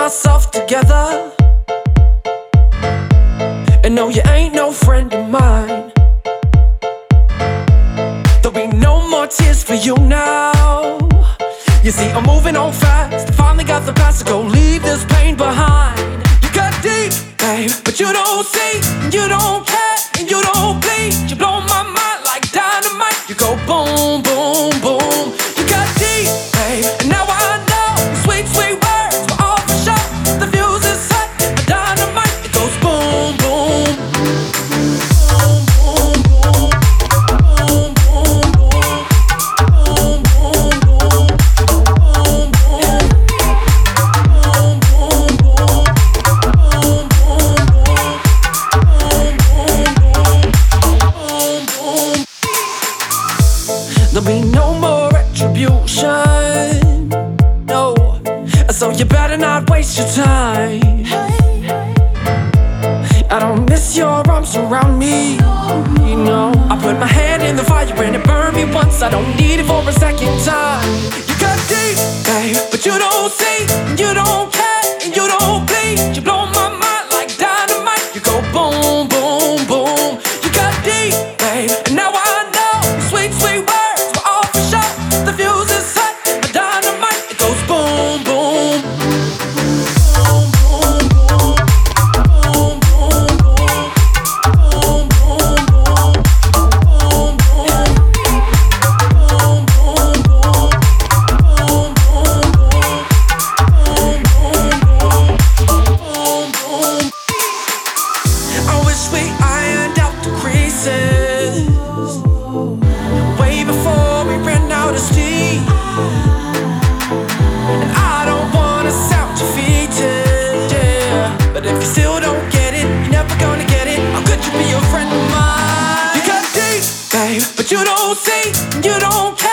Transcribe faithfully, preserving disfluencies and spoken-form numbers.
myself together, and no, you ain't no friend of mine. There'll be no more tears for you now. You see, I'm moving on fast. Finally got the past to go, leave this pain behind. You cut deep, babe, but you don't see, and you don't care, and you don't bleed. You blow my mind like dynamite. You go boom, boom, boom. You cut deep, babe, and now I know sweet, sweet words were all for show. The fuse is set, a dynamite. It goes boom, boom, boom, boom, boom, boom, boom, boom, boom, boom, boom, there'll be no more retribution, no. So you better not waste your time. I don't miss your arms around me, you know. I put my hand in the fire and it burned me once. I don't need it for a second time. You cut deep, babe, but you don't see, and you don't care, and you don't bleed. You blow my mind like dynamite. You go boom, boom, boom. You cut deep, babe, and now I know sweet, sweet words were all for show. The fuse is set, a dynamite. It goes boom, boom, boom, boom, boom, boom, boom, boom, boom, boom, boom, I wish we ironed out the creases way before we ran out of steam. And I don't wanna sound defeated, yeah, but if you still don't get it, you're never gonna get it. How could you be a friend of mine? You cut deep, babe, but you don't see, and you don't care.